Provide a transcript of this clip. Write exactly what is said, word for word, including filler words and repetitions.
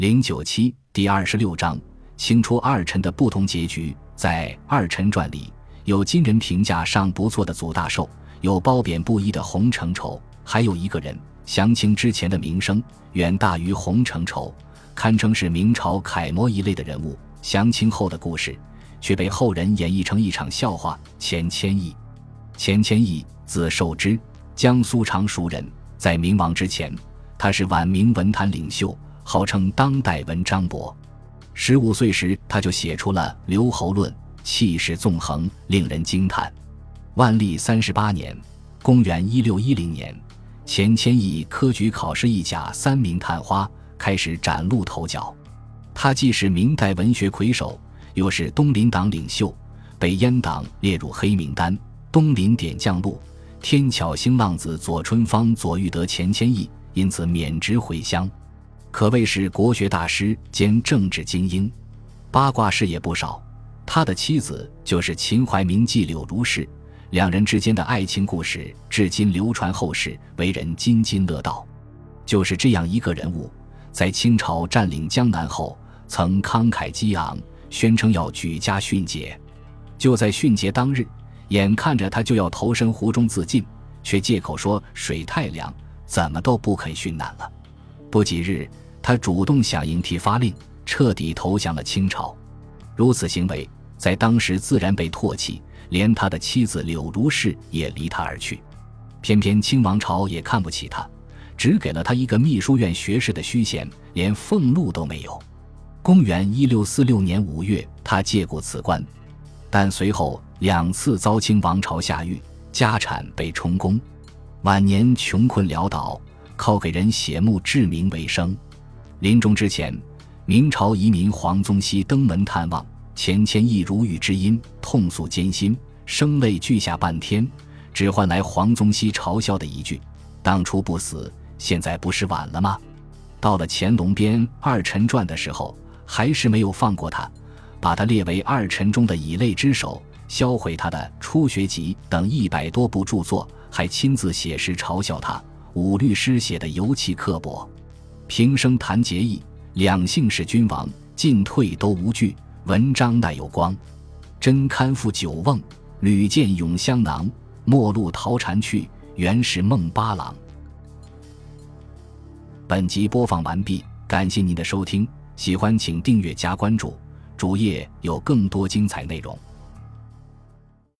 零九七第二十六章，清初二臣的不同结局。在《二臣传》里，有今人评价尚不错的祖大寿，有褒贬不一的洪承畴，还有一个人降清之前的名声远大于洪承畴，堪称是明朝楷模一类的人物。降清后的故事却被后人演绎成一场笑话。钱谦益，钱谦益字寿之，江苏常熟人。在明亡之前，他是晚明文坛领袖，号称当代文章伯。十五岁时，他就写出了《留侯论》，气势纵横，令人惊叹。万历三十八年，公元一六一零年，钱谦益科举考试一甲三名探花，开始崭露头角。他既是明代文学魁首，又是东林党领袖，被阉党列入黑名单。东林点将录，天巧星浪子左春芳左遇得钱谦益，因此免职回乡，可谓是国学大师兼政治精英。八卦事也不少，他的妻子就是秦淮名妓柳如是，两人之间的爱情故事至今流传后世，为人津津乐道。就是这样一个人物，在清朝占领江南后，曾慷慨激昂，宣称要举家训诫。就在训诫当日，眼看着他就要投身湖中自尽，却借口说水太凉，怎么都不肯殉难了。不几日，他主动响应提发令，彻底投降了清朝。如此行为在当时自然被唾弃，连他的妻子柳如是也离他而去。偏偏清王朝也看不起他，只给了他一个秘书院学士的虚衔，连俸禄都没有。公元一六四六年五月，他借故辞官，但随后两次遭清王朝下狱，家产被充公，晚年穷困潦倒，靠给人写墓志铭为生。临终之前，明朝遗民黄宗羲登门探望，钱谦益如遇知音，痛诉艰辛，声泪俱下半天，只换来黄宗羲嘲笑的一句：当初不死，现在不是晚了吗？到了乾隆编《二臣传》的时候，还是没有放过他，把他列为二臣中的以类之首，销毁他的《初学集》等一百多部著作，还亲自写诗嘲笑他。五律诗写得尤其刻薄，平生谈节义，两姓是君王，进退都无惧，文章乃有光。真堪负酒瓮，屡见咏香囊，末路逃禅去，原是孟八郎。本集播放完毕，感谢您的收听，喜欢请订阅加关注，主页有更多精彩内容。